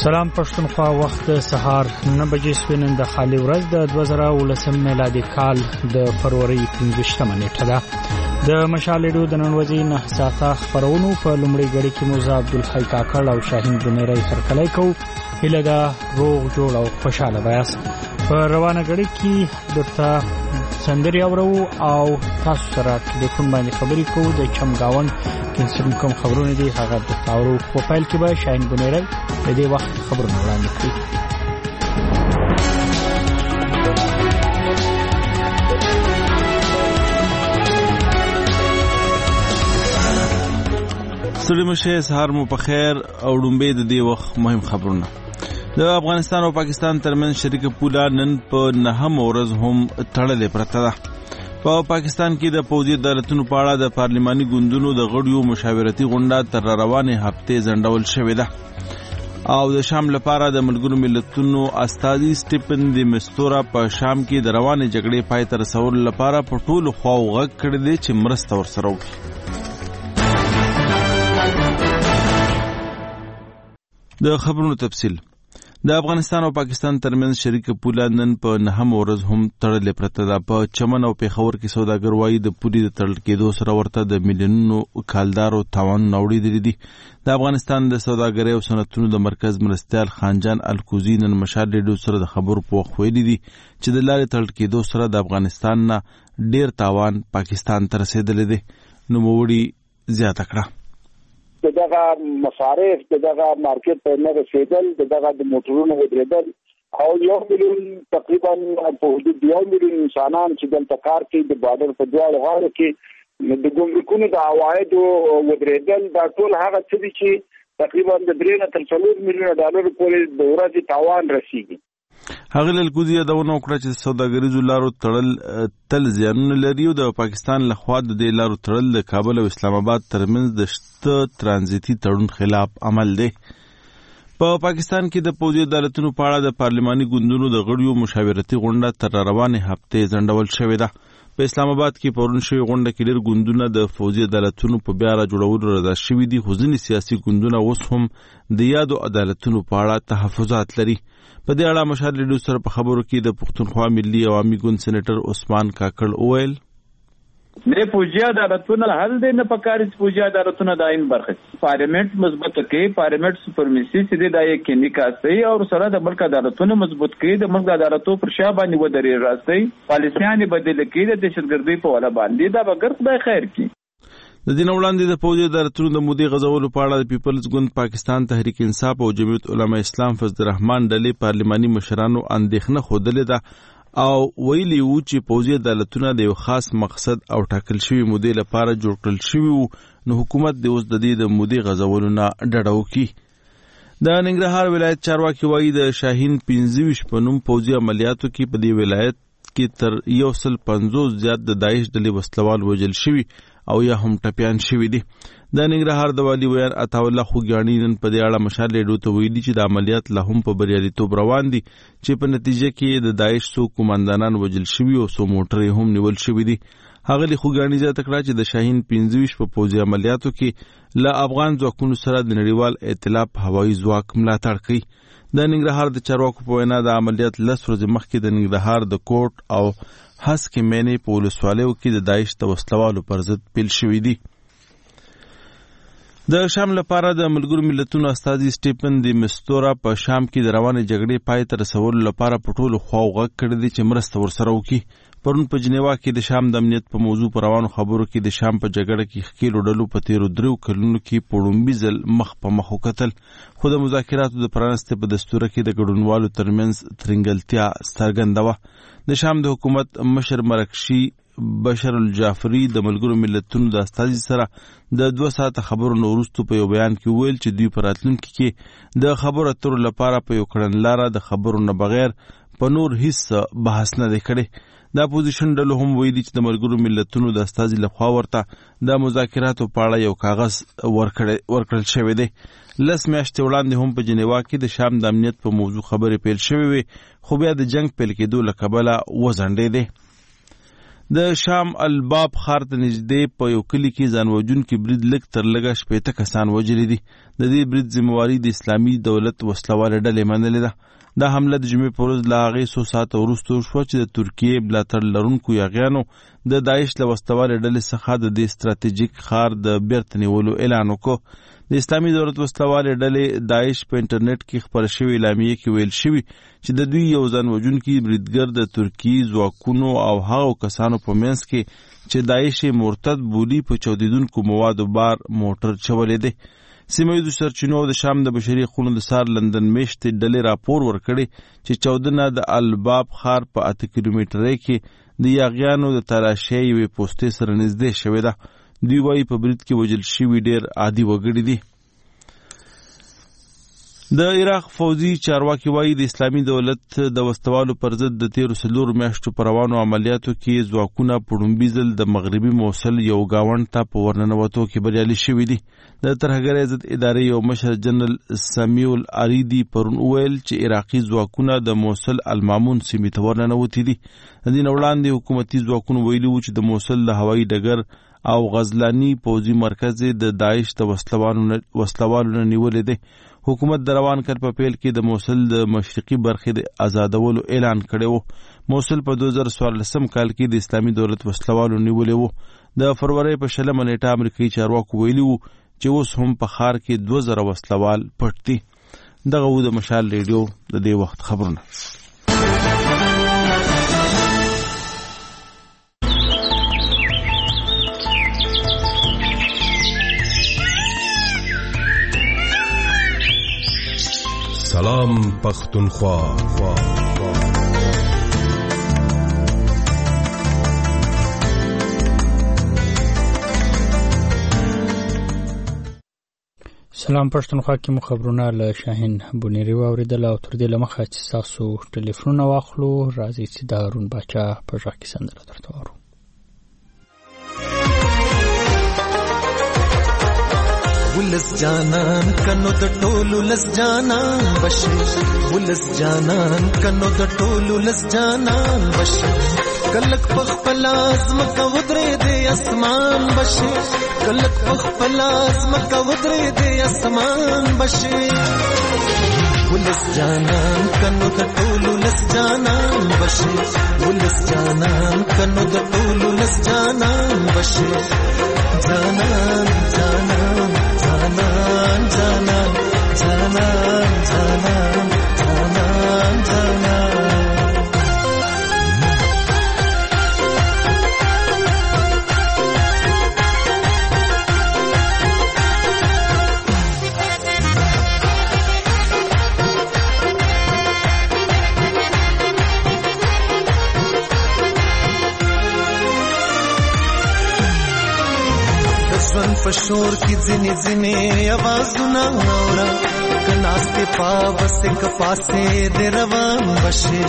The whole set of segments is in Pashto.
سلام پښتونخوا، وخت سهار 9 بجې سپینن د خالي ورځ د 2019 میلادي کال د فروری 15مه نیټه ده. د مشال ریډیو د نن ورځې 9 ساعته خبرونو په لومړۍ غړي کې موزه عبدالحی کاکړ او شاهین بنيري هرکلی کو. هله دا روغ جوړ او خوشاله وایاست. په روانه غړي کې درته سندري اورو او تاسو سره ټلیفون باندې خبرې کوو. د چمګاون کې کوم خبرونه دي هغه د تاورو په فایل کې به شاهین بنيري د دې وخت خبرونه وړاندې کړي. سړي مشه سهار مو په خیر او ډومبه د دې وخت مهم خبرونه. د افغانستان او پاکستان ترمنځ شریک پوله نن په 9 ورځ هم تړلې پرته ده. په پاکستان کې د پوځي عدالتونو په اړه د پارلماني ګوندونو د غړیو مشاورتي غونډه تر روانې هفته ځنډول شوې ده او د شام لپاره د ملګرو ملتونو استازي سټیفن دی مستورا په شام کې د روانې جګړې پای ته رسولو لپاره په ټولو خواو غږ کړی دی چې مرسته ورسره وکړي. د خبرونو تفصیل. د افغانستان او پاکستان ترمنځ شریک پوله نن په 9 ورځ هم تړلې پرته ده. په چمن او پیښور کې سوداګر وایي د پولې د تړل کېدو سره ورته د میلیونونو کالدارو تاوانونه اوړېدلي دي. د افغانستان د سوداګرۍ او صنعتونو د مرکز مرستیال خانجان الکوزي نن مشال ریډیو سره د خبرو په وخت ویلي دي چې د لارې تړل کېدو سره د افغانستان نه ډیر تاوان پاکستان ته رسېدلی دی. نوموړي زیاته کړه دغه مصارف دغه مارکیټ ته نه رسیدل، دغه د موټرونو ودرېدل او 1 میلیون تقریبا په حدود 1 میلیون انسانان چې دلته کار کوي د بارډر په دواړو غاړو کې د ګمرکونو د عوایدو ودرېدل. دا ټول هغه څه دي چې تقریبا د 3 تر 4 میلیون ډالر پورې د ورځې تاوان رسیږي. هغه لکوزي یادونه وکړه چې سوداګریزو لارو تړل تل زیانونه لري او د پاکستان لخوا د دې لارو تړل د کابل او اسلام آباد ترمنځ د شته ترانزیتي تړون خلاف عمل دی. په پاکستان کې د پوځي عدالتونو په اړه د پارلماني ګوندونو د غړیو مشاورتي غونډه تر روانې هفته ځنډول شوې ده. په اسلام آباد کې پرون شوې غونډه کې ډېر ګوندونه د پوځي عدالتونو په بیا را جوړولو رضا شوي دي، خو ځینې سیاسي ګوندونه اوس هم د یادو عدالتونو په اړه تحفظات لري. په دې اړه مشال ریډیو سره په خبرو کې د پښتونخوا ملي عوامي ګوند سېنیټر عثمان کاکړ وویل نه پوجي عدالتونه حل دي نه پکاري چې پوجي عدالتونه دایم برخه پارلیمنت مضبوط کوي، پارلیمنت سپرمیسي چې د یقیني کاسي او سره د ملک عدالتونه مضبوط کوي، د ملک عدالتو پر شا باندې ودرې راځي، پالیسيان بدل کوي د دهشتګردۍ په ولا باندې دا بغیر خدای خیر کی. د دین وړاندې د پوځي عدالتونو د مودې غزولو په اړه د پیپلز ګوند، پاکستان تحریک انصاف او جمعیت علماء اسلام فضل الرحمن ډلې پارلماني مشرانو اندېښنه ښودلې ده او ویلي وو چې پوځي عدالتونه د یو خاص مقصد او ټاکل شوي مودې لپاره جوړ کړل شوي وو، نو حکومت د اوس د دې د مودې غزولو نه ډډه وکړي. د ننګرهار ولایت چارواکي وایي د شاهین 25 په نوم پوځي عملیاتو کې په دې ولایت کې تر 150 زیات د داعش ډلې وسلوال وژل شوي او یا هم ټپیان شوي دي. د ننګرهار د والي ویان عطاالله خوګیاڼي نن په دې اړه مشال ریډیو ته ویلي چې د عملیات لا هم په بریالیتوب روان دي، چې په نتیجه کې د داعش څو قومندانان وژل شوي او څو موټرې هم نیول شوي دي. ښاغلي خوګیاڼي زیاته کړه چې د شاهین 25 په پوځي عملیاتو کې له افغان ځواکونو سره د نړیوال ائتلاف هوایي ځواک ملاتړ کوي. د ننګرهار د چارواکو په وینا د عملیات 10 ورځې مخکې د ننګرهار د کوټ او هسکې مینې په ولسوالیو کې د داعش د وسلوالو پر ضد پیل شوي دي. د شام لپاره د ملګرو ملتونو استازي سټیفن دی مستورا په شام کې د روانې جګړې پای ته رسولو لپاره په ټولو خواو غږ کړی دی چې مرسته ورسره وکړي. پرون په جنیوا کې د شام د امنیت په موضوع په روانو خبرو کې د شام په جګړه کې ښکېلو ډلو په تیرو 3 کلونو کې په لومړي ځل مخ په مخ وکتل، خو د مذاکراتو د پرانستې په دستوره کې د ګډونوالو ترمنځ ترنګلتیا څرګنده وه. د شام د حکومت مشر مرکشي بشر الجعفری د ملګرو ملتونو د استازي سره د 2 ساعته خبرو وروسته په یو بیان کې ویل چې دوی په راتلونکي کې د خبرو اترو لپاره په یو کړنلاره د خبرو نه بغیر په نور هیڅ بحث نه دی کړی. د اپوزیشن ډلو هم ویلي چې د ملګرو ملتونو د استازي لخوا ورته د مذاکراتو په اړه یو کاغذ ورکړل شوی دی. 10 میاشتې وړاندې هم په جنیوا کې د شام د امنیت په موضوع خبرې پیل شوې وې، خو بیا د جنگ پیل کېدو له کبله وځنډېدې. د شام الباب ښار ته نږدې په یو کلي کې ځان وژونکي برید لږ تر لږه 80 کسان وژلي دي. د دې برید ذمہواري د اسلامي دولت وسلواله ډلې منلې ده. دا حمله د جمعې په ورځ له هغې څو ساعته وروسته وشوه چې د ترکیې ملاتړ لرونکو یاغیانو د داعش له وسلوالې ډلې څخه د دې ستراتیژیک ښار د بیرته نیولو اعلان وکړ. د اسلامي دولت وسلوالې ډلې داعش په انټرنیټ کې خپره شوې اعلامیې کې ویل شوي چې د دوی یو ځان وژونکي بریدګر د ترکیې ځواکونو او هغو کسانو په منځ کې چې داعش مرتد بولي په چاودیدونکو موادو بار موټر چولی دی. سیمه ییزو سرچینو د شام د بشري حقوقو د سار لندن میشتې ډلې راپور ورکړی چې چاودنه د الباب ښار په 8 کیلومترۍ کې د یاغیانو د تلاشۍ یوې پوستې سره نږدې شوې ده. دوی وایي په برید کې وژل شوي ډېر عادي وګړي دي. د عراق فوزي چارواکي وایي د اسلامي دولت د وسلوالو پر ضد د 13 میاشتو پر روانو عملیاتو کې ځواکونه په لومړي ځل د مغربي موصل یو گاونډ ته په ورننوتو کې بریالي شوي دي. د ترهګرۍ ضد ادارې یو مشر جنرال سمیع العریدي پرون وویل چې عراقي ځواکونه د موصل المامون سیمې ته ورننوتي دي. د دې نه وړاندې حکومتي ځواکونو ویلي وو چې د موصل د هوایي ډګر او غزلانی پوځي مرکز د داعش د وسلوالو نه نیولې دی. حکومت د روان کال په پیل کې د موصل د مشرقي برخې د آزادولو اعلان کړی وو. موصل په 2014 کال کې د اسلامي دولت وسلوالو نیولې وو. د فروری په 20 نیټه امریکایي چارواکو ویلي وو چې اوس هم په ښار کې 2000 وسلوال پټ دي. دغه و د مشال ریډیو د دې وخت خبرونه. سلام پختونخوا. سلام پښتونخوا کې مو خبرونه له شاهین بونیری واوریدل او تر دې لمخه چې تاسو ټلیفونونه واخلو راځي چې د هارون باچا په ژغ کې سندره درته وارو. ولس جانان کنو د ټولو لس جانان بشه ولس جانان کنو د ټولو لس جانان بشه کلک پخپل ازمکه ودرې د اسمان بشه کلک پخپل ازمکه ودرې د اسمان بشه ولس جانان کنو د ټولو لس جانان بشه ولس جانان کنو د ټولو لس جانان بشه جانان جانان جانان جانان جانان جانان جانان جانان پشور کی ځنې ځنې आवाजونه اورا کناسته پاوسته کپاسه د روان بشه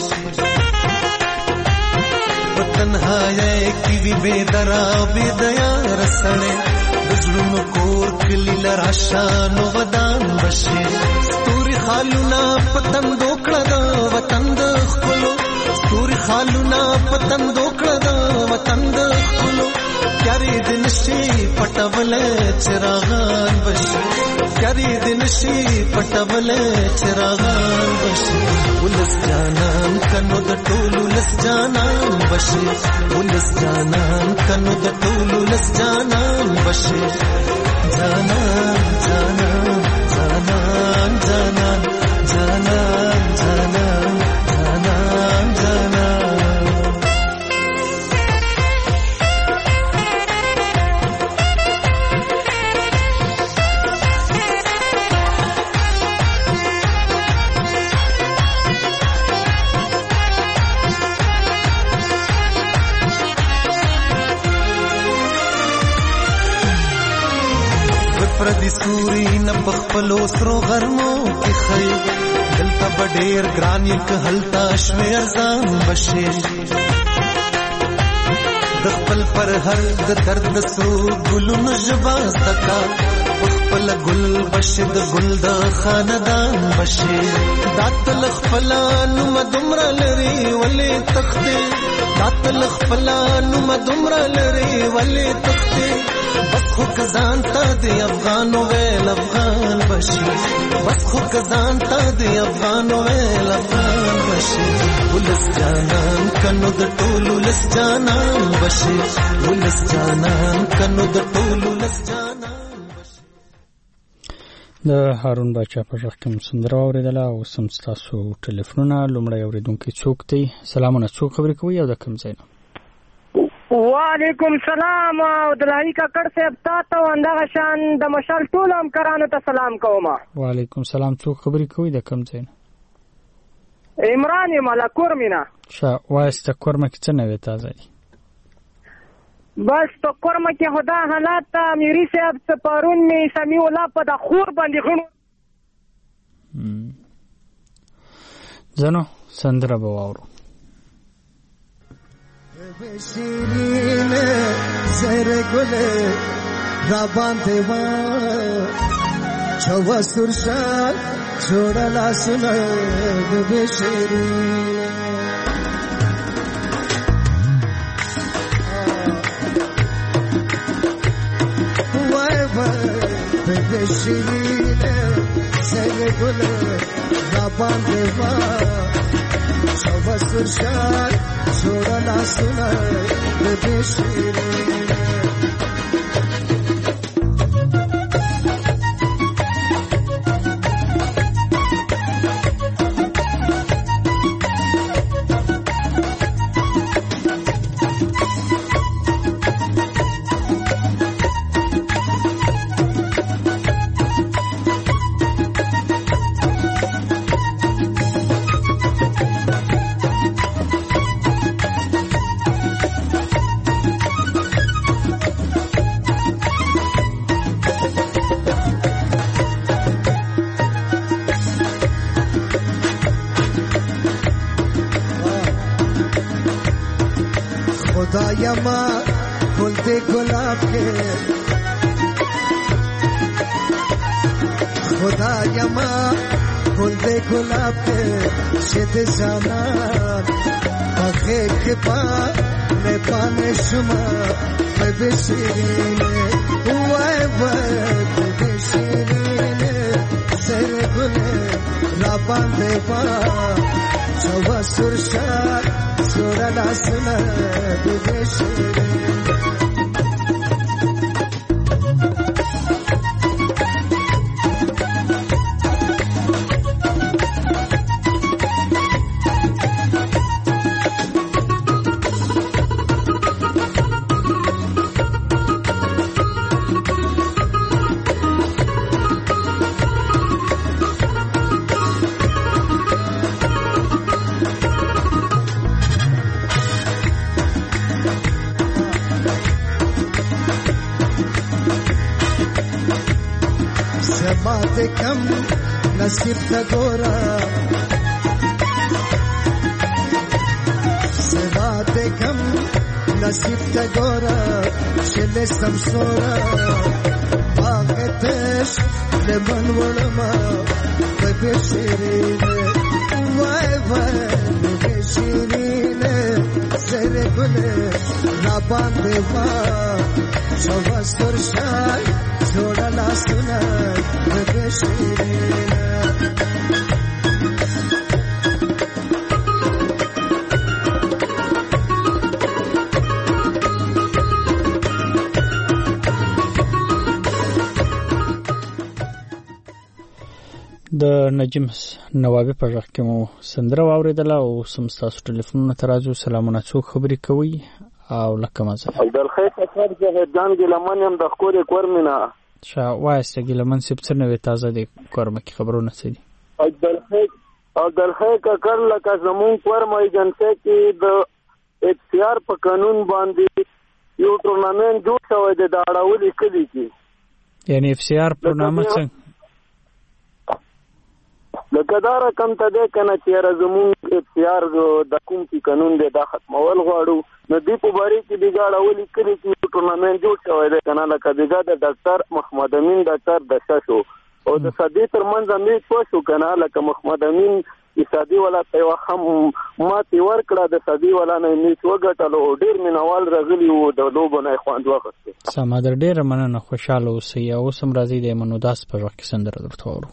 وطنهای کی وی بيدرا بيدیا رسړې بزلونو کور کلی لراشانو ودان بشه ستوري خالونا پتن دوکړه د وطن د خپلو ستوري خالونا پتن دوکړه د وطن د خپلو کاری دن شي پټول چراغان بشي کاری دن شي پټول چراغان بشي ولس جانان کنو د ټولو لس جانان بشي ولس جانان کنو د ټولو لس جانان بشي جانان جانان جانان جانان جانان جانان جانان جانان پردی سوري نه بخپلو سرو غرمو کې خي دلته بډیر ګران یک هلتا شمیر ځان بشي د خپل پر هر د درد سرو ګلونو جبا زکا پخپل گل بشه د گل د خاندان بشه داتل خپلان مدمر لري ولې تخته داتل خپلان مدمر لري ولې تخته بس خو کزان ته د افغان ویل افغان بشه بس خو کزان ته د افغان ویل افغان بشه ولس جانان کنو د ټولو لس جانان بشه ولس جانان کنو د ټولو لس جانان د هارون باچا په ژغ کې سندره واورېدله او سم ستاسو ټلیفونونه لومړی اورېدونکی څوک دی سلامونه څوک خبرې کوي او د کوم ځای نه وعلیکم سلام عبدالحی کاکړ صاحب تاته همدغه شان د مشال ټولو همکارانو ته سلام کوم وعلیکم سلام څوک خبرې کوي د کوم ځای نه عمران یم له کورمې نه ښه وایسته کورمه کې څه نوې تازه دي بس په کورمه کې خدا حالات ته میري صاحب څه پرون مې سمیع الله په د خور باندې غنو ځنو سندره به واورو شیرینه زهر گله را باندې ما چوا سرشاد جوړه لاسونه د شیرینه شیرینه زهر گله را باندې ما چوا سرشاد جوړه لاسونه د شیرینه خدایما گل دے گلاب کے خدایما گل دے گلاب کے شد جانان پخے کے پا میں پانے شما بے شیرین وائے وائے بے شیرین سر گلے رابان دے پا شوا سرشاد جوړه لاسونه د شیرینه کم نصیب تا گورا سوات کم نصیب تا گورا شل سمسورا باغتش لمن ولما بے شیرینه وای وای بے شیرینه سر گله را باندې وا شوا سرشای جوړه لاسونه د شیرینه د نجم نوابي په ژغ کې مو سندره واورېدله او سم ستاسو ټلیفونونه ته راځو سلامونه څوک خبرې کوي او لکه مزه عبدالخیر اکبر جهدان ګیلمن یم د ښکلې کورمې نه ښه وایسته ګیلمن صاحب څه نوې تازه دی کورمه کې خبرونه څه دي عبدالخیر اکبر لکه زمونږ کورمه ایجنسۍ کې د اچ.سی.آر په قانون باندې یو ټورنامنټ جوړ شوی دی د اړولې کلي کې یعنی اف.سی.آر په نامه څنګه لکه دا رقم ته دی که نه چې یاره زمونږ اچ.سی.آر د کوم چې قانون دی دا ختمول غواړو نو دې په باره کې دغه اړولي کړي چې ټورنمنت جوړ شوی دی کنه لکه دغه د ډاکټر محمد امین ډاکټر دشا شو او د صدې ترمنځ امید پوښو کنه لکه محمد امین صدې ولا یو هم ماتې ورکړه د صدې ولا نه میچ وګټلو ډیر مینوال راغلی وو د لوبو نه خوند واخیسته. سمادر ډیر مننه خوشاله اوسئ او سم راځي د منوداس په وخت کې سندره درته وورو.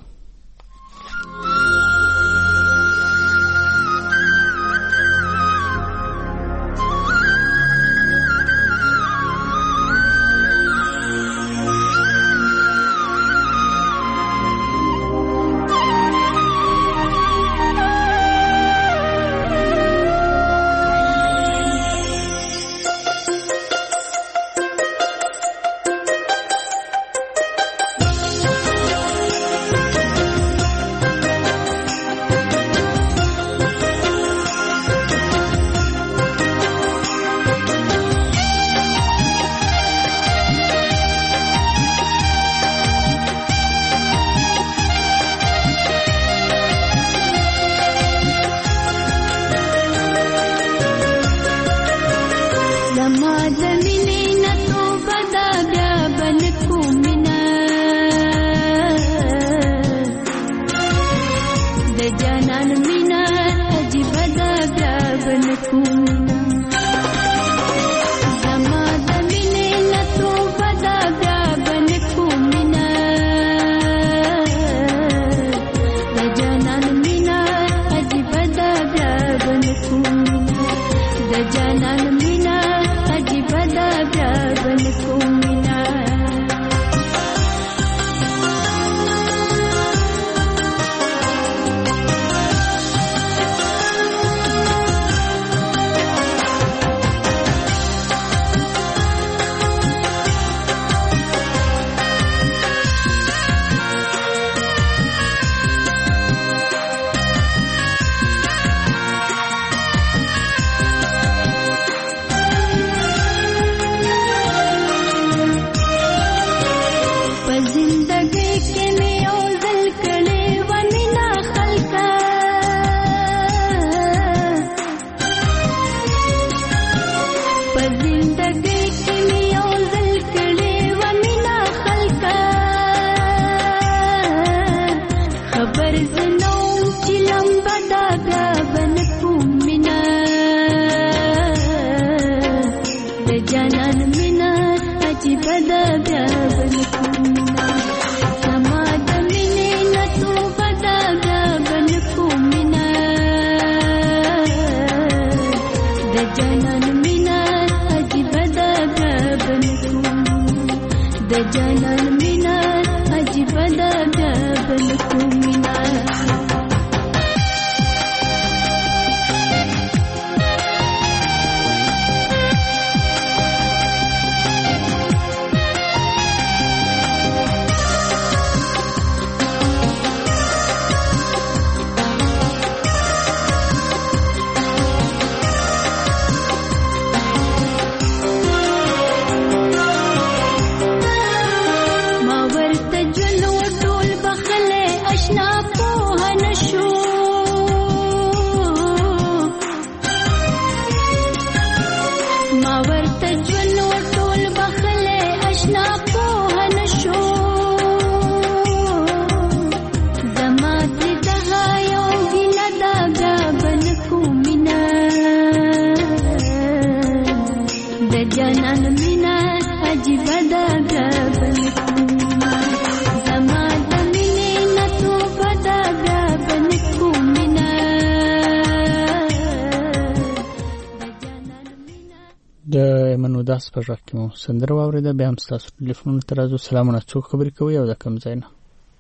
منوداس په ژغ کې مو سندره واورېده. بیا هم ستاسو ټلیفونونو ته راځو. سلامونه، څوک خبرې کوي او د کوم ځای نه؟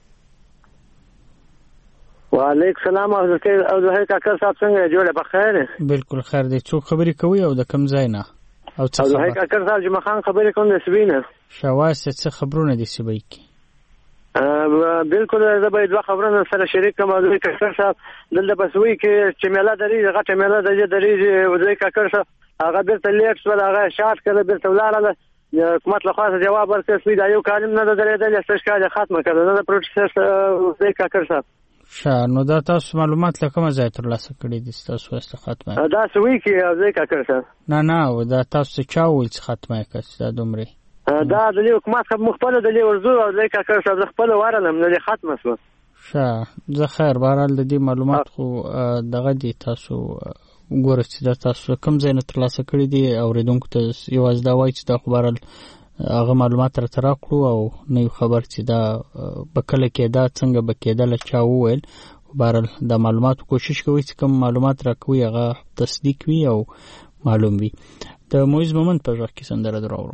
وعلیکم سلام او زهیر کاکر صاحب څنګه جوړه په خیر؟ بالکل خیر دی. څوک خبرې کوي او د کوم ځای نه؟ او څه خبر؟ زهیر کاکر صاحب جمعه خان خبرې کوم د سبینه. شواس څه خبرونه دي سبای کې؟ بالکل زه به دوه خبرونه سره شریک کوم. زهیر کاکر صاحب دلته بسوي کې چې میله درې غټه میله درې زهیر کاکر صاحب هغه بیرته لیټ شو، هغه شارټ کړه، بیرته ولاړه. حکومت له خاصه جواب ورکړ چې دا یو کالم نه درېدل، څه ښکاري ختمه کړه. دا پروسس زهیر کاکر صاحب نو دا تاسو معلومات له کومه ځای ترلاسه کړي دي تاسو واسطه ختمه دا سوي کې ځای کا کړ سر نه دا تاسو چا ویل چې ختمه کړه دا دومره دا د حکومت مختلف د ورزو او ځای کا کړ سر خپل وارلم نه ختمه شو زه خیر بهرحال د دې معلومات خو دغه دي تاسو وګورئ چې دا تاسو کوم ځای نه ترلاسه کړي دي اوریدونکو ته یوازې دا وایي چې دا خو بهرحال هغه معلومات راکړو او نو خبر چې دا بکله کې دا څنګه بکیدل چا وویل بهرحال دا معلومات کوشش کوي چې کوم معلومات راکوي هغه تصدیق وي او معلوم وي د مویز مومنت په ځای کې سندره دراوړو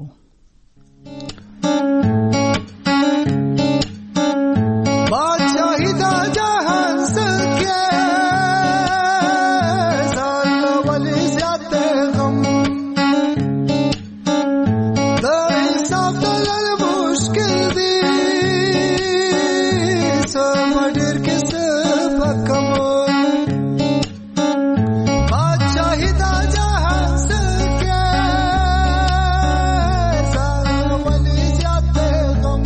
बादशाही दा जहान सके जाल वाली ज्यादा गम दा हिसाब दलल मुश्किल दी समझर के सब कम बादशाही दा जहान सके जाल वाली ज्यादा गम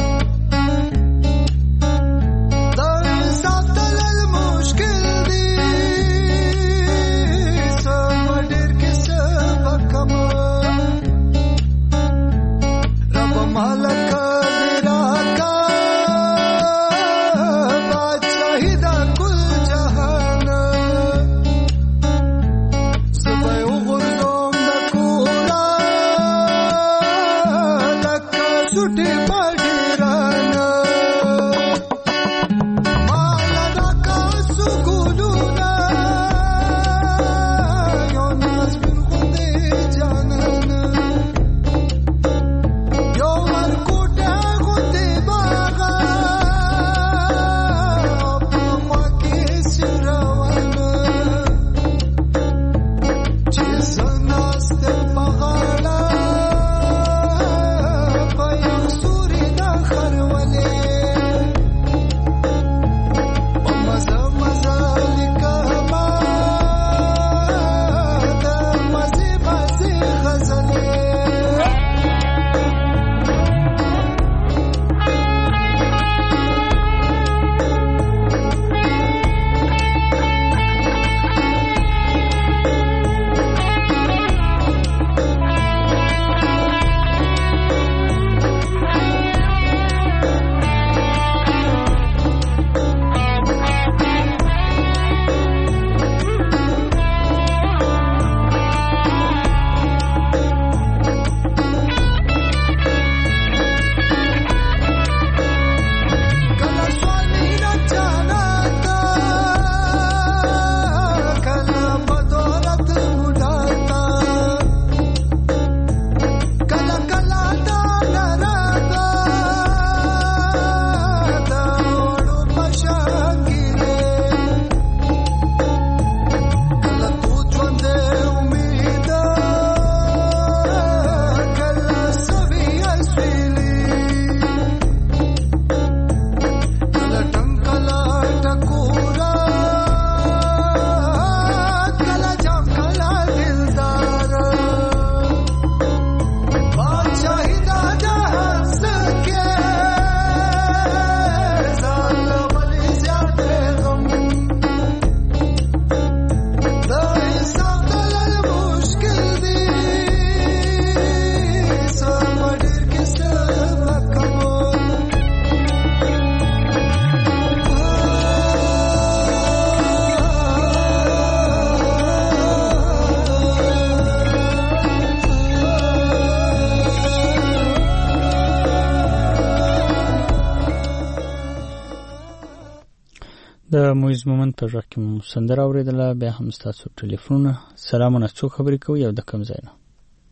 د مویز مومنت په ځای کې مو سندره اوریدله بیا هم ستاسو ټلیفونونه سلامونه څوک خبرې کوي او د کوم ځای نه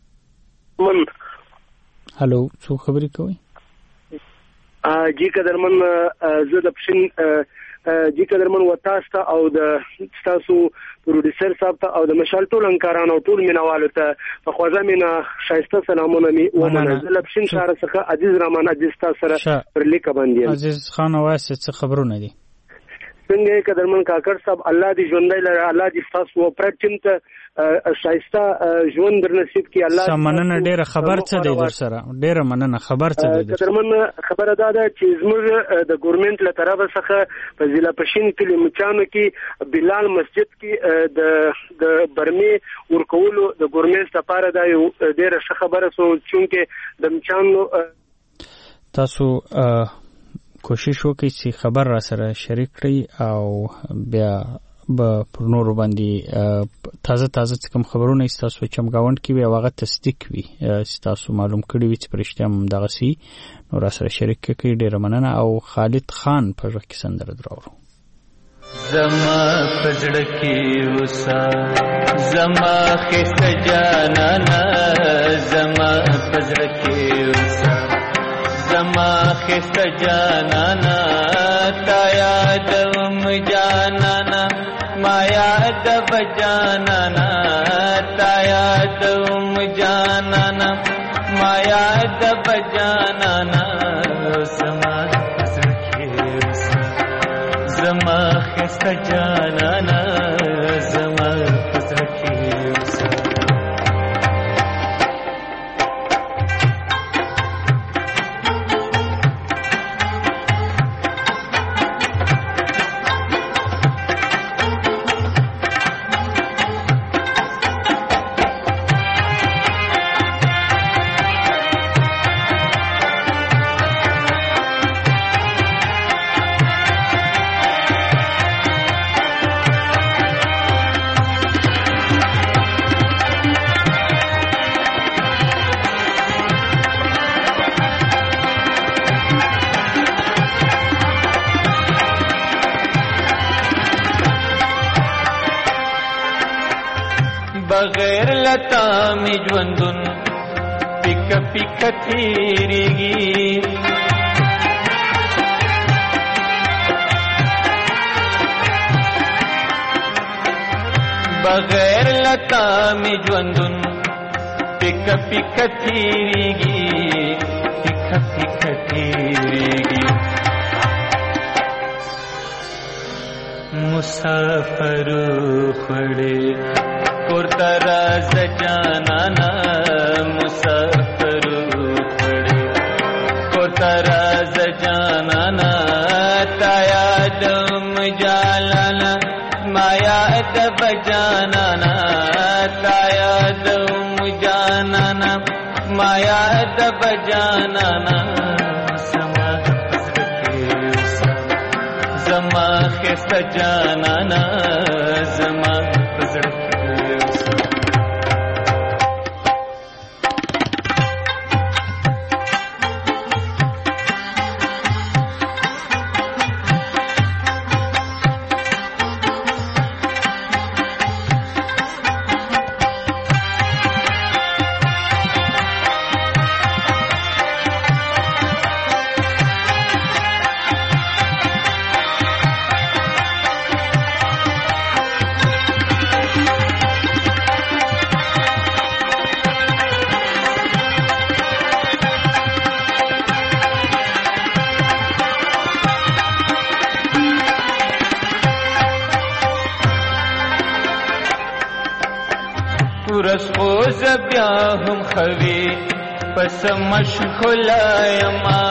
هلو څوک خبرې کوي جی قدرمن زه د پښین جی قدرمن وتاستا او د تاسو پروډوسر صاحب ته او د مشال ټول انکارانو ټول مینوالو ته په خوازه مینا شایسته سلامونه می ومنزل پښین شهر څخه عزیز رحمان عزیز تاسو سره پر لیک باندې عزیز خان واسه څه خبرونه دي څنګه قدرمن کاکړ صاحب الله دې ژوندۍ لره الله دې تاسو پرټ ټیم ته شایسته ژوند در نصیب کړي الله سمننه ډیره خبر څه دی در سره ډیره مننه خبر څه دی قدرمن خبره ده چې زموږ د ګورنمنت له طرفه څخه په ضلع پښین کلی مچانو کې بلال مسجد کې د برمي ورکولو د ګورنمنت لپاره دا یو ډیره ښه خبره سو چې د مچانو تاسو کوشش وکړئ چې خبر را سره شریک کړئ او بیا پر نور باندې تازه کوم خبرونه تاسو چمګاوند کې وي هغه تصدیق وي تاسو معلوم کړی وي چې پرشتیا هم دغه سي نو را سره شریک کړئ ډیره مننه او خالد خان په ځکه کې سندره دراوړو زما پزړه کې وسا زما خسته جانانا زما پزړه کې وسا زما خسته جانانا تا یادم جانانا ما یاد بجانانا تا یادم جانانا ما یاد بجانانا زما پزړه کې وسا زما خسته جانانا زما پزړه کې وسا بغیر لتا می ژوندون پیک پیک تیریږي بغیر لتا می ژوندون پیک پیک تیریږي پیک پیک تیریږي مسافر خړې کورتا راز جانانا مسافر خړې کورتا راز جانانا تا یادم جانانا ما یاد بجانانا تا یادم جانانا ما یاد بجانانا زما پزړه کې وسا زما خسته جانانا زما پزړه رسوز بیا هم خوي پس مشغولايما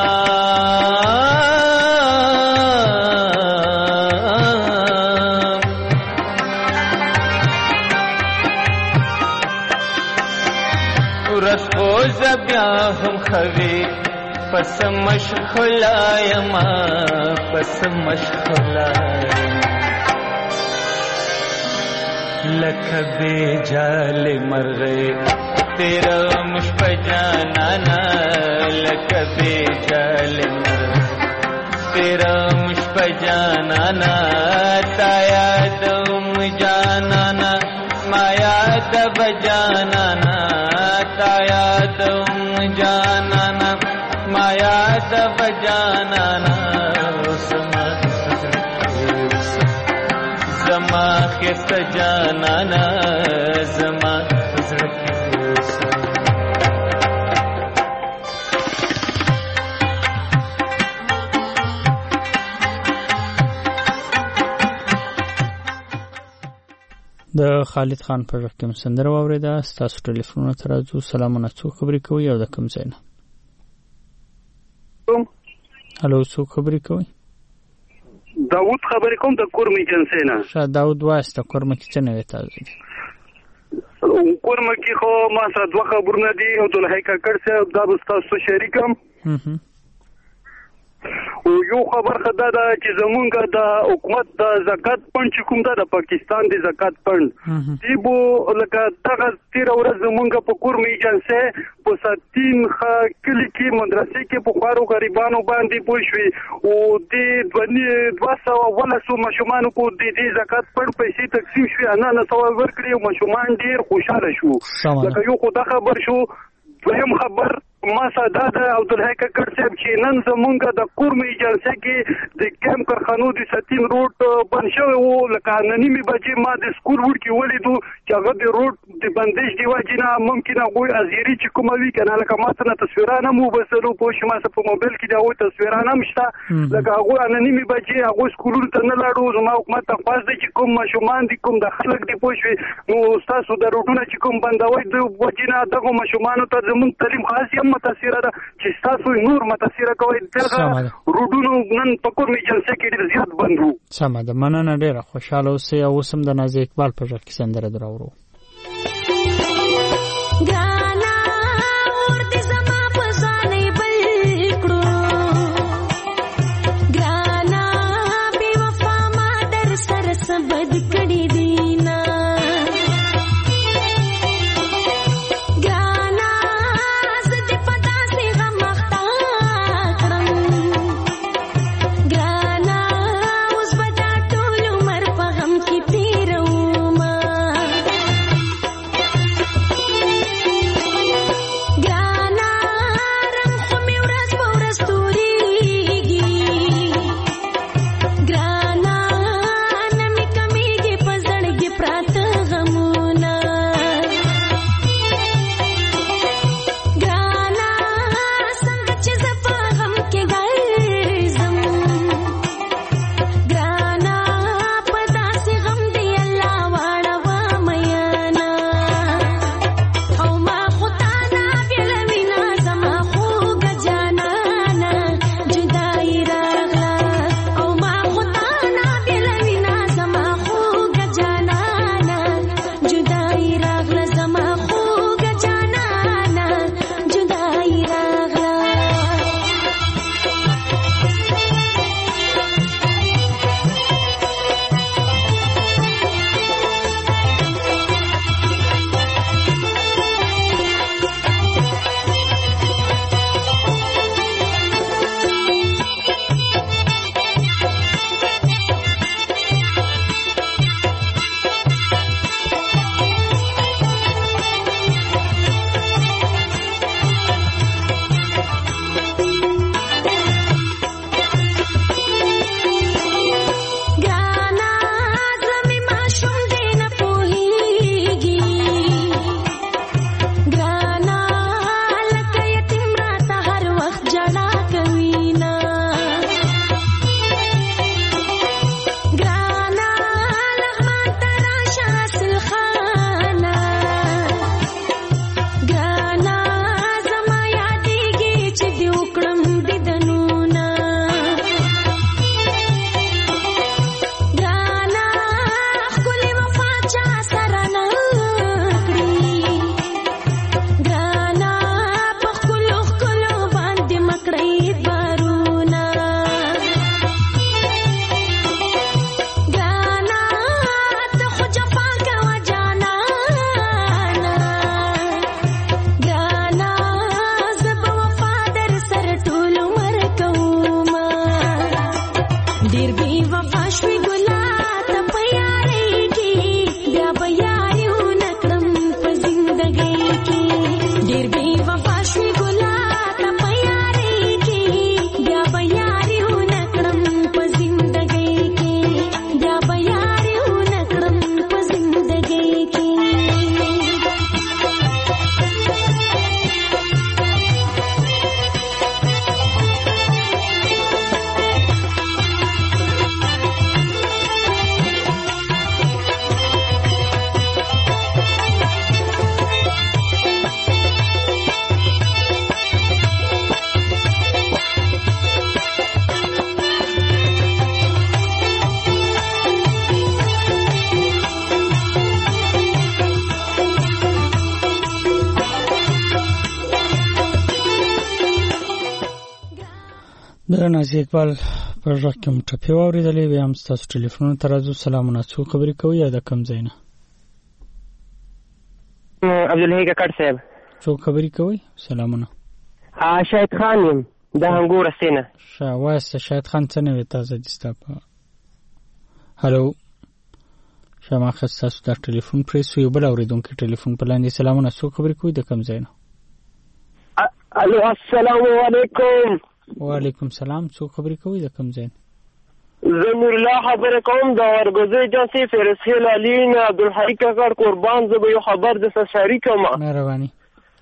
رسوز بیا هم خوي پس مشغولايما پس مشغولايما لکھ بے جال مرغے تیرا مشپ جانانا لکھ بے جال مرغے تیرا مشپ جانانا تا یادم جانانا ما یاد بجانانا تا یادم جانانا ما یاد بجانانا زما خسته جانانا زما پزړه کې وسا د خالد خان په غږ کې سندره واوریده. تاسو ټلیفون ته راځو. سلامونه، څوک خبرې کوي او د کوم ځای نه؟ هلو، څوک خبرې کوي؟ داود خبرې کوم د کورمې جنسې نه. ښه داود، وایسته کورمه کې څه نوې تازه دي؟ کورمه کې خو ما سره دوه خبرونه دي. عبدالحی کاکړ صاحب دا به ستاسو شریکم. او یو خبر خدا دا چې زمونږ د حکومت د زکات فند چې کوم دا د پاکستان د زکات فند دی بو لکه دغه تیر ورځ زمونږ په کورمې جنسې په ساتین کلی کې مدرسې کې په خارو غریبانو باندې پوښوي او د 200 ماشومان کو د زکات فند پیسې تقسیم شوي. انا نه سوال ورکړي او ماشومان ډیر خوشاله شو. لکه یو خو دا خبر شو. دویم خبر ما ساده د عبدالحی کاکړ صاحب چې نن زمونږ د کورمې جلسه کې د کیمپ کارخانو د ساتین روډ بند شوی و. لکه ننیمې بجې ما د سکول وړ کې ولیدو چې هغه د روډ د بندش د وجې نه ممکن هغوی ازیري چې کومه وي که نه، لکه ما څه نه تصویران هم وبسلو پوه شو. ما څه په موبایل کې د هغوی تصویران هم شته. لکه هغوی ننیمې بجې هغوی سکولونو ته نه لاړو. زما حکومت ته خواست دی چې کوم ماشومان دي، کوم د خلک دي پوه شوې، نو ستاسو د روډونه چې کوم بندوئ د وجې نه دغو ماشومانو ته زمونږ تعلیم خاص هم متاثره ده چې ستاسو نور متاثره کوئ. دغه روډونو نن په کورمې جلسه کې ډېر زیات بند وو. سمه ده، مننه، ډېره خوشحاله اوسئ. او اوس هم د نازي اقبال په غږ کې سندره دراوړو. د نازي اقبال پر ځکه کوم ټپی واوریدلې بیا هم تاسو ټلیفون ته راځو. سلامونه، څو خبرې کوي یا د کم ځای نه؟ عبدالحی ککړ صاحب. څو خبرې کوي؟ سلامونه. شاهد خان یم د انګور سینه. وایسته شاهد خان څه نه وي تازه دي ستا په هلو شما خاص تاسو دا ټلیفون پریسو یو بل اوریدونکي ټلیفون په لاندې. سلامونه، څو خبرې کوي د کم ځای نه؟ الو السلام علیکم. وعلیکم سلام، څو خبرې کوي د کم ځای نه؟ زمیر الله خبره کوم د ورګوزي جنسي فرسخیل علین عبدالحی ککړ قربان زه به یو خبر د شریکم. مهرباني.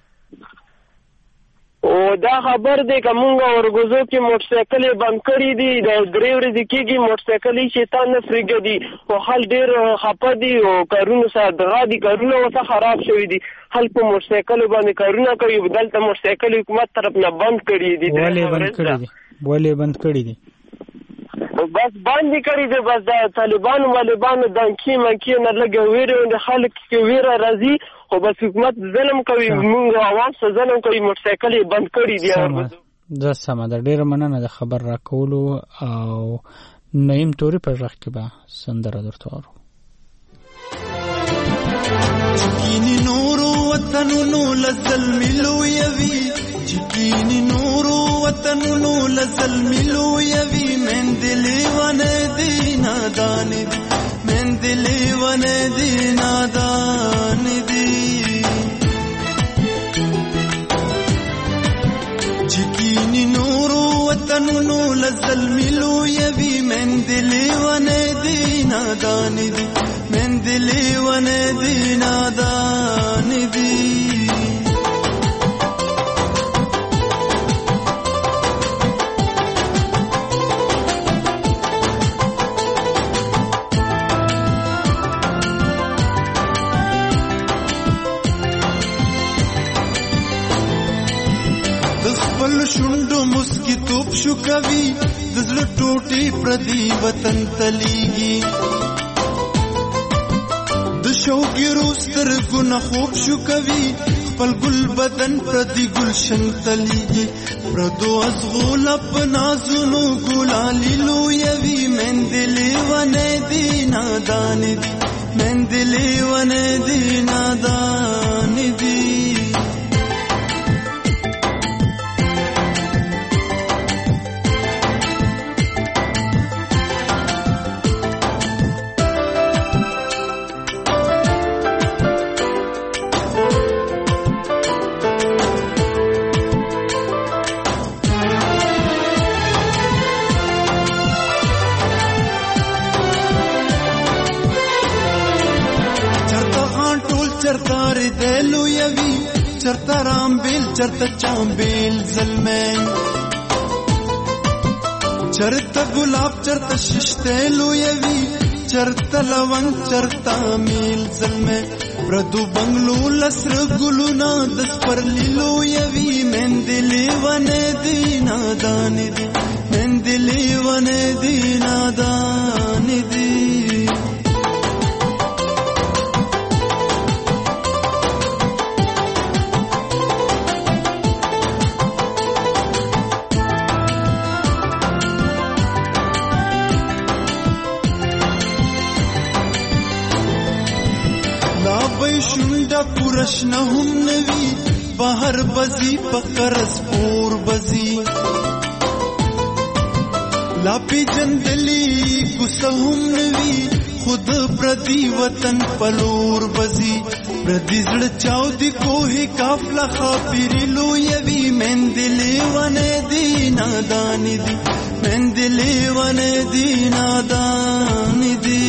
او دا خبر دی که مونږ ورګوزو کې موټرسایکل بند کړي دي د 3 ورځې کېږي موټرسایکل شیطان نه فریږدي او خل ډېر خفه دي او کارونو سره دغه دي کارونه ورته خراب شوي دي. خلک په موټرسایکل باندې کارونه کوي دلته موټرسایکل حکومت طرف نه بند کړي دي. ولې بند کړي دي؟ بس باندې کړی دی. بس د طالبانو دانکی منکی نه لګه ویره د خلک کې ویره راځي خو بس حکومت ظلم کوي موږ عوام سره ظلم کوي موټرسایکل بند کړی دی. دا سمه ده، ډیره مننه د خبر راکولو. او نعیم توري پر ځخ کې به سندره درته وارو. چکینی نورو وطنونو لظلم لویوي، چکینی نورو وطنونو لظلم لویوي، من دلی ونه دی نادان دی، من دلی ونه دی نادان دی. چکینی نورو وطنونو لظلم لویوي، من دلی ونه دی نادان دی، من دلی ونه دی نادان دی. خپل شوندو مسکی توپ شو کوي د زړه ټوټي پردي وطن تليږي، د شوقي روستر ګنا خوب شو کوي خپل ګل بدن پردي گلشن تليږي، پردو ازغول په نازونو ګلالي لویوي، من دلی ونه دی نادان دي، من دلی ونه دی نادان دي. چرتار دلو یوی چرتا رام بیل چرتا چامبیل ظلمیں، چرتا گلاب چرتا ششتیلو یوی چرتا لونگ چرتا میل ظلمیں، پردو بنگلو لسر گلونا دس پر لیلو یوی، من دلی ونه دی نادان دی، من دلی ونه دی نادان دی. شونډه پورش نه هم نوي بهر بزي پکرس پور بزي، لا پی جندلی ګسه هم نوي خود پردي وطن پلور بزي، پردي زړه چاو دي کوه کافلا خاپيري لویوي، من دلی ونه دی نادان دي، من دلی ونه دی نادان دي.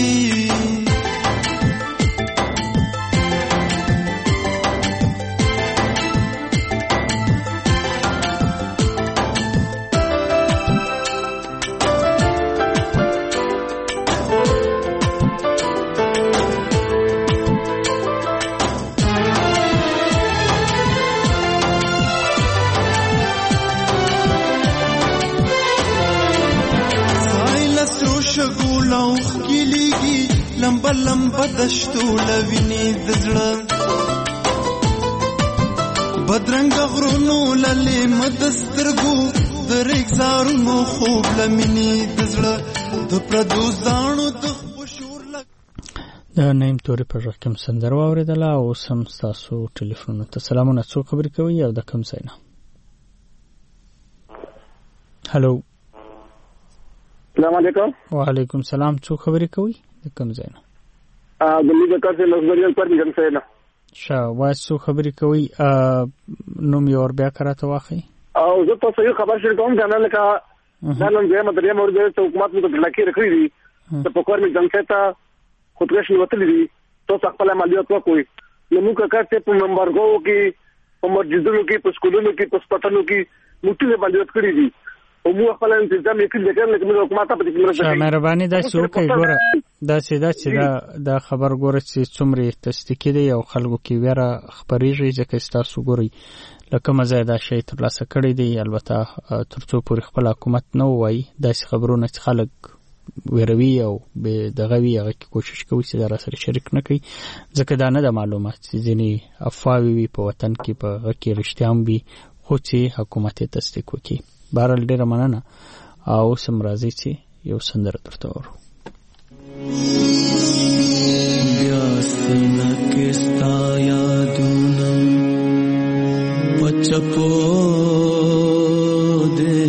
شګولاوخ کلیږي لمبا لمبا دشتو لویني دزړه، بدرنګ غرونو للې مدسترګو درېک زارونو خوب لمنې د زړه د پردو زاڼو د خبشور د نیم تورې په غږ کې سندره واورېدله. اوس هم ستاسو ټلیفونونو ته سلامونه. څوک خبرې کوي او د کوم ځای نه؟ هلو السلام علیکم. وعلیکم السلام. څوک خبرې کوي د کوم ځای نه؟ دلی د کار څخه مزګریان پر دې ځای نه. وای څوک خبرې کوي؟ نوم یې ور بیا کراته واخی. او زه تاسو یو خبر شریک کوم کنه لکه دا نن زه مدریا مور دې ته حکومت مو ته لکه راکړي دي ته په کور می جنګ ته خودکش نیوتل دي تاسو خپل عملیات وکوي. نو موږ کارته په منبرګو کې په مسجدونو کې په سکولونو کې په سپټونو کې موږ عملیات کړی دي او موږ خپل تنظیم یې کړی لکه موږ حکومت ته پدې مهرباني دا څوک ګوره دا سیدا چې دا خبر ګوره چې څومره تصدیق دی او خلکو کې ویره خبرېږي ځکه تاسو ګوري لکه مزه دا شی ترلاسه کړی دی. البته ترڅو پورې خپل حکومت نه وایي داسې خبرونه چې خلک ویروي او به دغه وی هغه کوشش کوي چې دا سره شریک نه کوي ځکه دا نه د معلومات چې ځینې افواوي وي په وطن کې په هغه کې رښتیا هم وي خو چې حکومت یې تصدیق وکړي. بهرحال ډېره مننه او اوس هم راځئ چې یو سندره درته واورو. بیا سینه کې ستا یادونه پچپو دې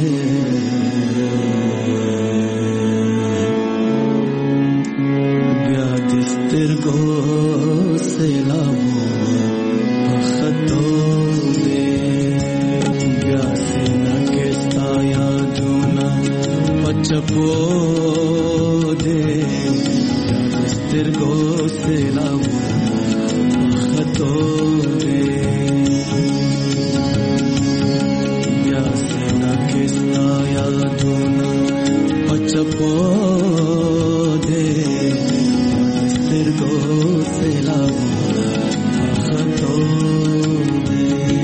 بیا د سترګو سیلابو پخطو دې بیا سینه کې ستا یادونه پچپو دې بیا د سترګو سیلابو پخطو دې चपो दे سترګو سیلابونه خطو دے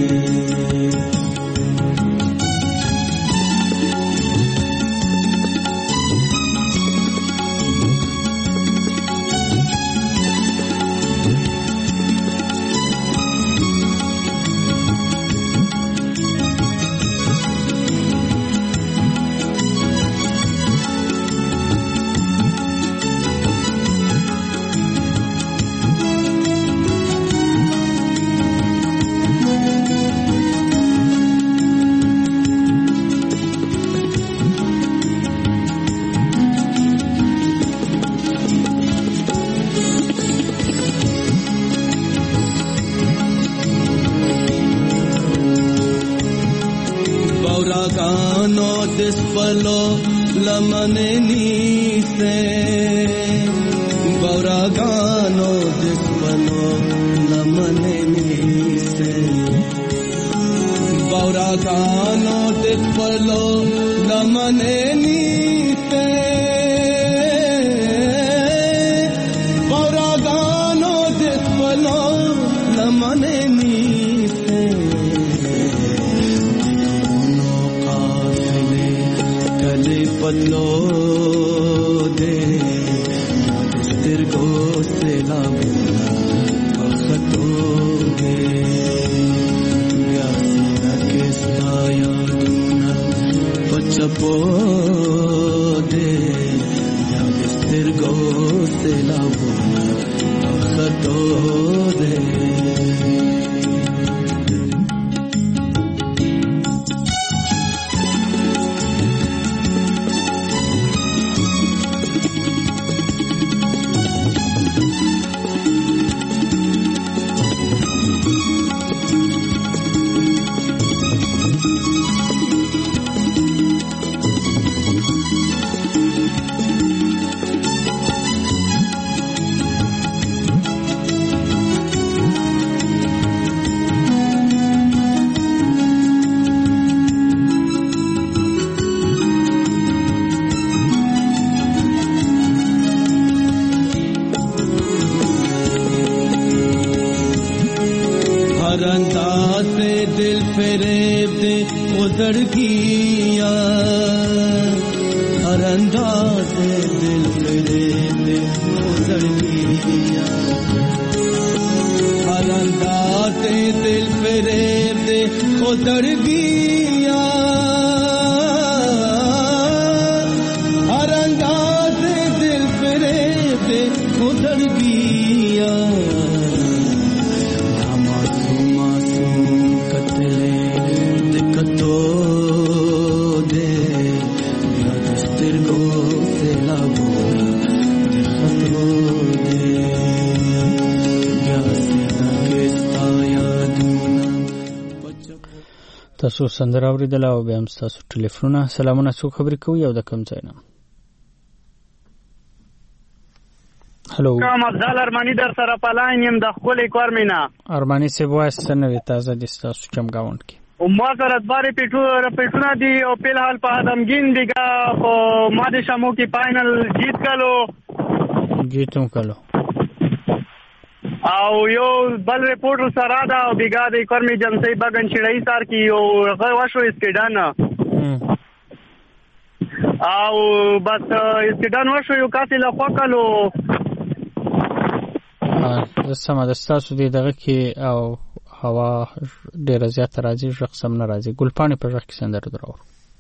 Despalo lamaneni se bauragano despalo lamaneni se bauragano despalo lamaneni se bauragano despalo lamaneni se पतलो दे سترګو سیلابونه پخطو دے بیا سینه کې ستا یادونه پچپو دے بیا سترګو سیلابونه پخطو دے تاسو سندره اوریدله او بیا هم تاسو ټلیفونونه. سلامونه، څوک خبرې کوي او د کوم ځای نه؟ هلو، کوم افضل ارمانی در سره پلاین یم د خپل کار مینا. ارمانی سی وایس نه تازه دي تاسو چم گاوند کی او ما سره باري پیټونه دي او په حال په ادمګین دیګه په ماده شمو کې فائنل جیتم کلو او یو بل رپورټر سره دا او بیګا د کورمي جنسي بغن چړای سار کی او غوښو اسکیډان او بس اسکیډان وشو یو کاسي له خوکلو سم د تاسو دی دغه کې او هوا ډیر زیات راځي، رقم نه راځي. ګلپانی په ځخ کې سندره دراو.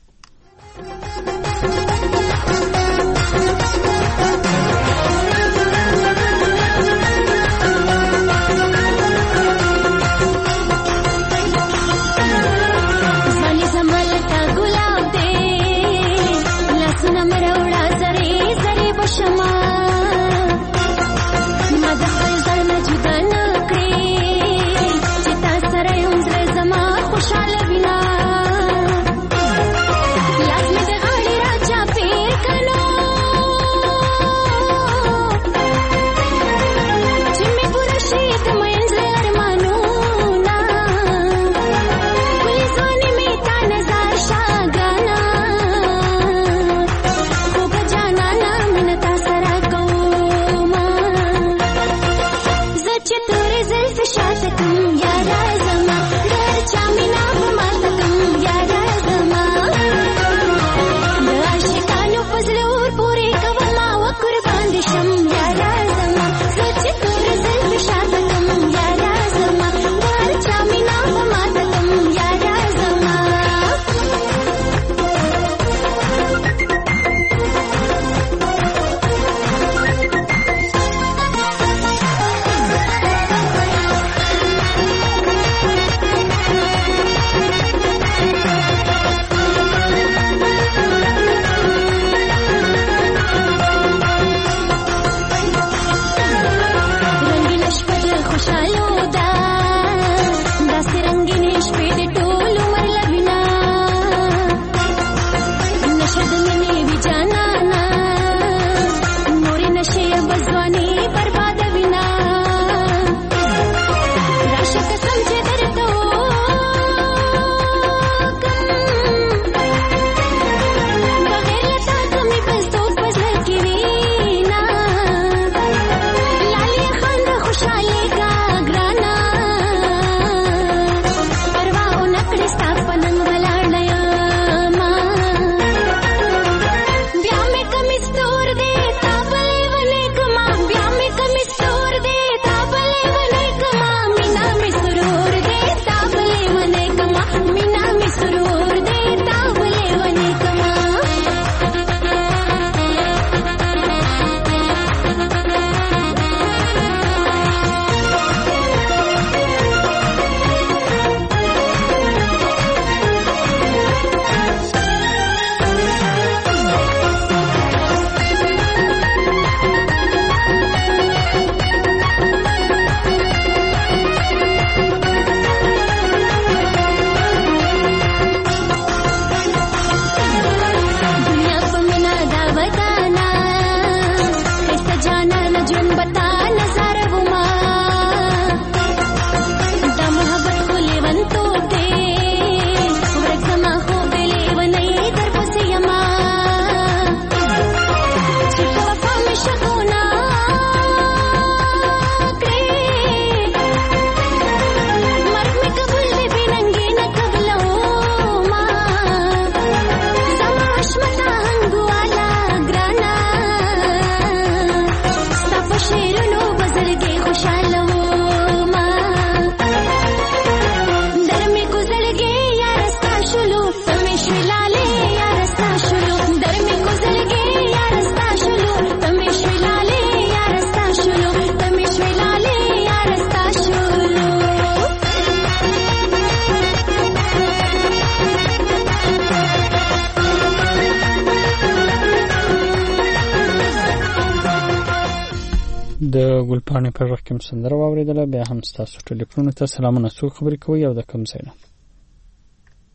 د ګلپانی په ځخ کې سندره واوریدله. بیا هم تاسو ټلیفون ته سلامونه، څوک خبرې کوي او د کوم ځای نه؟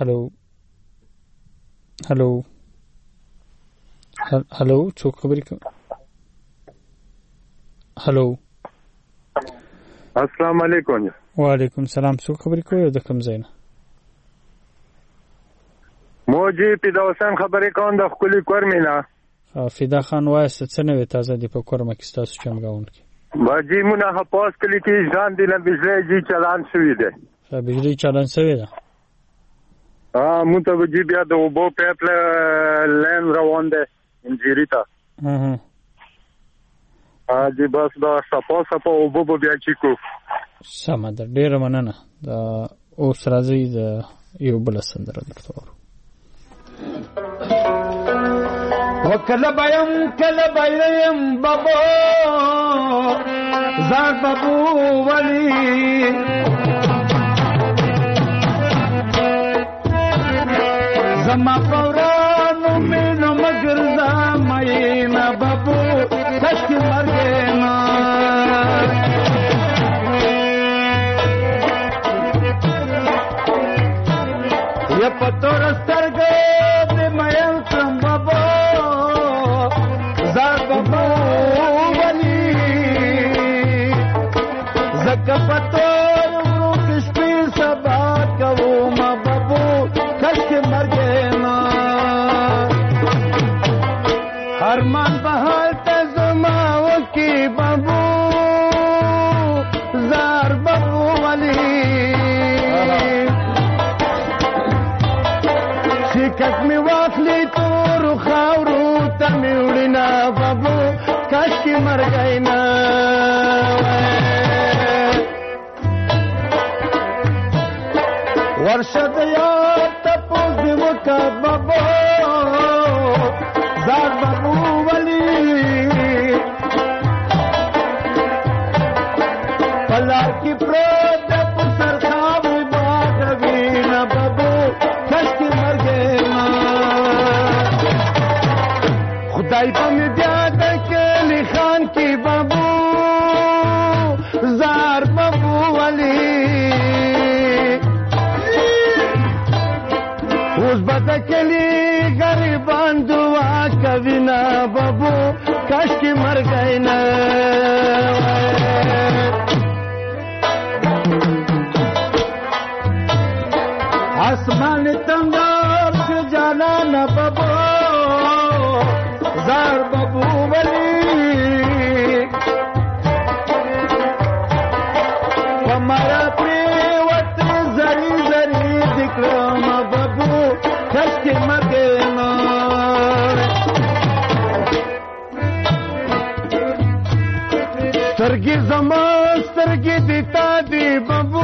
هلو هلو هلو څوک خبرې کوي؟ هلو السلام علیکم. وعلیکم السلام. څوک خبرې کوي د کوم ځای نه؟ موجي پیدا حسین خبرې کوم د خپل کورمینا. فدا خان وایسته څه نوې تازه دی په کورمه کې تاسو چمګاون کې؟ باجی مونږه هپاس کلی کې ځان دی نه بجلی جی چلان شوی دی. بجلی چلان شوی دی. مونږ ته جی بیا د اوبو پایپ لین روان دی انجری ته. جی بس دا صفا اوبو به بیا چیکو. سمه ده، ډیره مننه. دا اوس راځي د یو بل سندره درته وارو. وکله بایم بابو زار بابو ولی زما پورانو مینو مگر زماینا بابو کشکی مرگینا یا پتور سترگو دی میم کم بابو کپتور ورو کشپی سبا کوو ما بابو کشک مرگینا هرمان بحال تزماو کی بابو زار بابو ولی شکت می واخلی تور خاورو تمیوڑینا بابو کشک مرگینا ورشد یا تپوز دی وکا بابو زار بابو ولی پلار کی پرود پسر خوابی باغوینا بابو کشکی مرگینا خدای پا می بیاد کلی خان کی بابو زار بابو ولی بدکلی غریبان دعا کوینا بابو کاشکی مر گئینا آسمان تنگار سے جانا نہ بابو زار بابو ولی ہمارا پریوت زری زری دکھرام بابو کشکی مرگینا سترگی زما سترگی دیتا دی بابو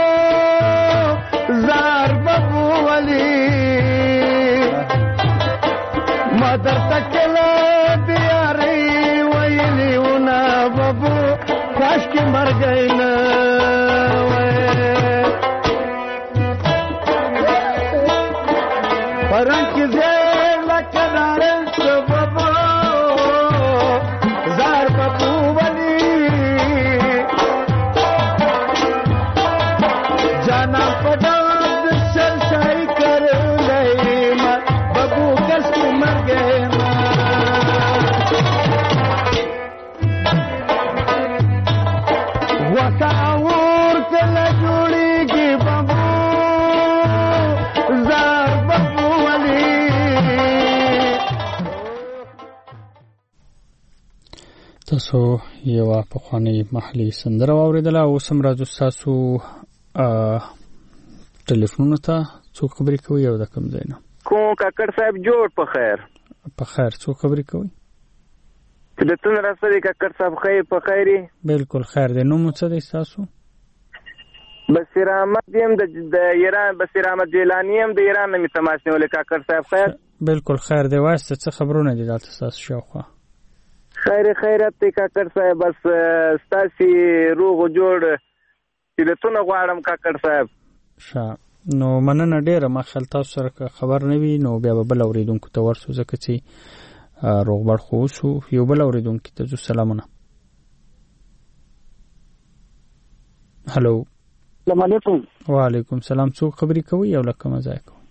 زار بابو ولی مادر تکلا دیاری ویلی اونا بابو کشکی مرگینا پرنگ کی زیر لکنارن سو بابو زار بابو ولی جانا پڑاد شرشائی کر لئی بابو کس کی مر گئے وکا اور کل جوڑی گی بابو زار بابو تاسو یو پخوانی محلي سندره واوریدله. اوس هم راځو ستاسو ټلیفونونو ته. څوک خبرې کوي او د کوم ځای نه؟ کوم کاکړ صاحب جوړ په خیر. په خیر. څوک خبرې کوي؟ تلتون راسره کاکړ صاحب خیر په خیري. بالکل خیر دی. نوم څه دی ستاسو؟ بصیر احمد یم د ایران. بصیر احمد جیلانی یم د ایران نه می تماس نیولې کاکړ صاحب خیر. بالکل خیر دی. واسطه څه خبرونه دي دلته ستاسو شاوخوا؟ خیرت دی کاکړ صاحب. بس ستاسو روغ جوړ تلتون غواړم کاکړ صاحب. نو مننه ډیره. ما خل تاسو سره خبر نه وي نو بیا به بل اوریدونکو ته ورسو ځکه چې روغبړ خو اوسو. یو بل اوریدونکو ته سلامونه. هلو. السلام علیکم. وعلیکم السلام. څوک خبرې کوي او له کومه ځای کوي؟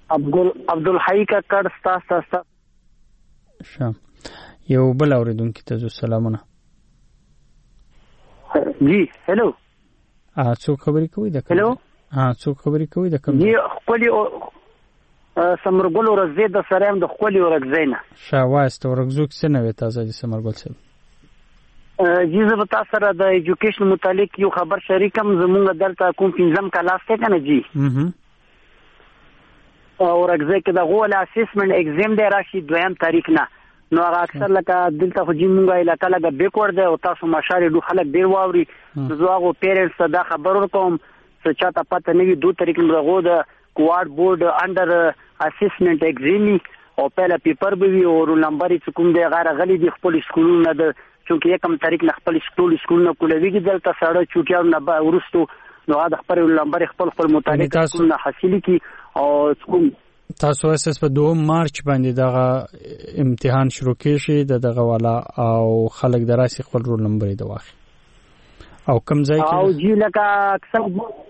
عبدالحی کاکړ ستا ښه یو بل اورېدونکي ته زو سلامونه. جی هلو څوک خبرې کوي د هلو څوک خبرې کوي د کوم جی خپلې سمرګل ورځې د سره هم د خپلې ورځې نه ښه وایسته ورځو کې څه نوې تازه دي سمرګل صاحب؟ جی زه به تاسو سره د ایجوکیشن متعلق یو خبر شریکم. زمونږ دلته کوم 5م کلاس دی که نه جی ورځې کې د غول اسسمنټ ایگزام دی راشي 2م تاریخ نه. نو هغه اکثر لکه دلته خو جی مونږه علاقه لکه بیکورډ دی او تاسو مشارې ډو خلک ډیر واوري. زه هغه پیرنټس ته دا خبر ورکوم چې چاته پته نه وي 2 تاریخ نه غو د کوارډ بورډ انډر اسسمنټ ایگزام او پهلا پیپر به وي او رول نمبر یې کوم دی غیر غلي دي خپل سکولونه د چونکه 1 تاریخ نه خپل سکولونه کولويږي دلته ساړه چوټیانو نه ورستو نو دا خپل رول نمبر خپل مطابق سکولونه حاصل کی او کوم تاسو اساس په 2 مارچ باندې دغه امتحان شروع کیږي دغه والا او خلک دراسي خپل رول نمبر دی واخی او کم ځای کې او جی لکه اکثر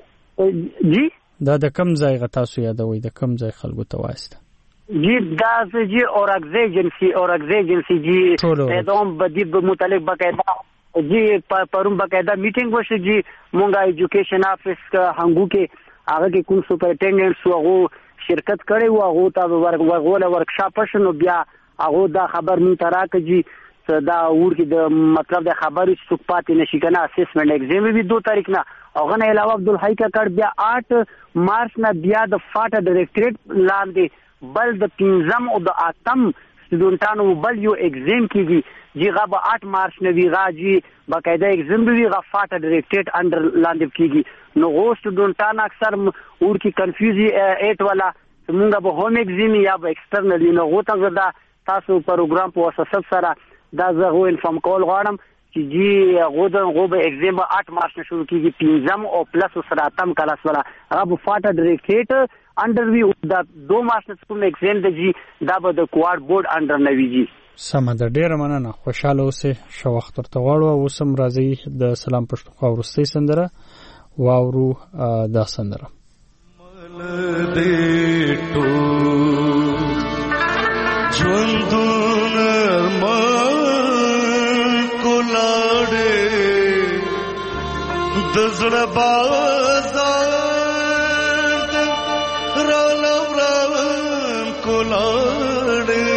جی دا د کم ځای غتا سو یادوي د کم ځای خلکو ته واسطه جی دا جی اورګز ایجنسی جی ادم بدی متعلق باقاعده جی پرون باقاعده میټینګ وشي جی مونږه ایجوکیشن افیس کا هنګو کې هغه کې کوم سپرنټینډنټ هغه شرکت کړي وو هغه ته ورکشاپ شنو بیا هغه دا خبر مون تراک جی دا ور کې د مطلب د خبرې څوک پاتې نشي کنه اسسمنټ ایگزام به 2 تاریخ نه او غنه علاوه عبدالحی کاکړ بیا 8 مارچ نه بیا د فاټا ډایریکټریټ لاندې بل د 5م او د 8م سټوډنټانو بل یو ایگزام کیږي جی غا به 8 مارچ نه ویغا جی باقاعده ایگزام به ویغا فاټا ډایریکټریټ انډر لاندې کیږي نو غو سټوډنټان اکثر ور کی کنفیوزي 8 والا څنګه به هوم ایگزام یا به ایکسټرنل نو غو ته دا تاسو پروګرام په واسطه سره دا زه غو انفارم کول غواړم چې جی غو به ایگزام 8 مارچ نه شروع کیږي 5م او پلس 7م کلاس والا هغه په فاټا ډایریکټریټ انډر وی دا 2 مارچ نه کوم ایگزام دی جی دا به د کوارډ بورډ انډر نه وی جی سم د ډیر مننه خوشاله اوسه شو وخت ورته غواړو او سم راځي د سلام پښتونخوا ورستۍ سندره واورو دا سندره مل دې ټو ژوندون ارمان کولاړې د زړه بازار رالوران کولاړې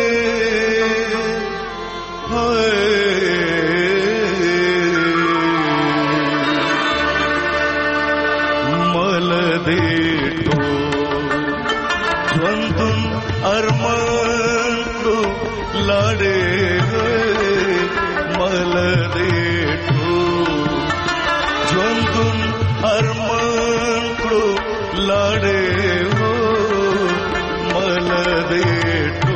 مل دې ټو ژوندون ارمان کو لاړې مل دې ټو ژوندون ارمان کو لاړې مل دې ټو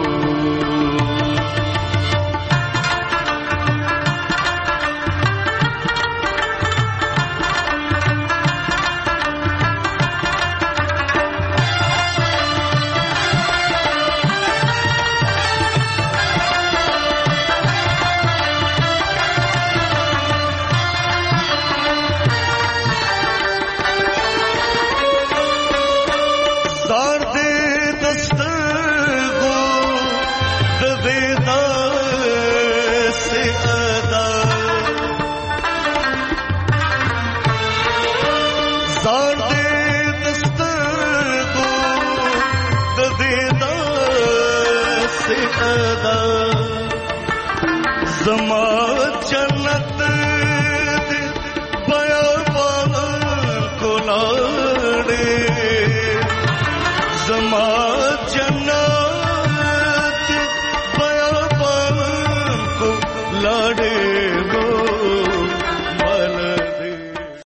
زما جنت بیابان کولاړې زما